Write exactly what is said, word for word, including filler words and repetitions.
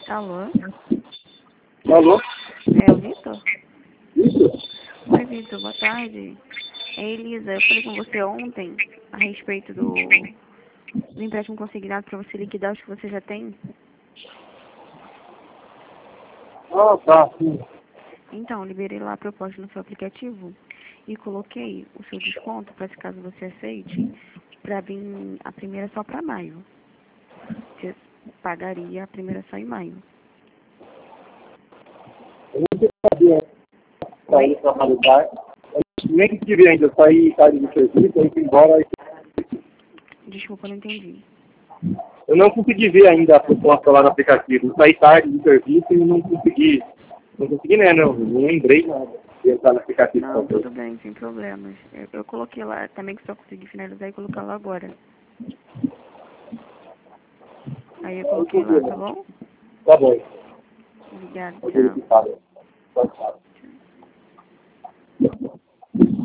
Alô? Alô? É o Vitor? Isso? Oi, Vitor, boa tarde. É Elisa, eu falei com você ontem a respeito do, do empréstimo consignado para você liquidar os que você já tem. Ah, tá, sim. Então, eu liberei lá a proposta no seu aplicativo e coloquei o seu desconto, para se caso você aceite, para vir a primeira só para maio. Você pagaria a primeira só em maio. Eu não sabia sair para validar. Nem que tive ainda, eu saí tarde do serviço, eu fui embora. Desculpa, eu não entendi. Eu não consegui ver ainda a proposta lá no aplicativo. Eu saí tarde do serviço e não consegui. Não consegui, né? Não, não lembrei nada de entrar no aplicativo. Não, tudo bem, sem problemas. Eu, eu coloquei lá, também que só consegui finalizar e colocar lá agora. Aí eu coloquei lá, tá bom? Tá bom. Obrigada, Vou tchau. verificar. Tchau, tchau.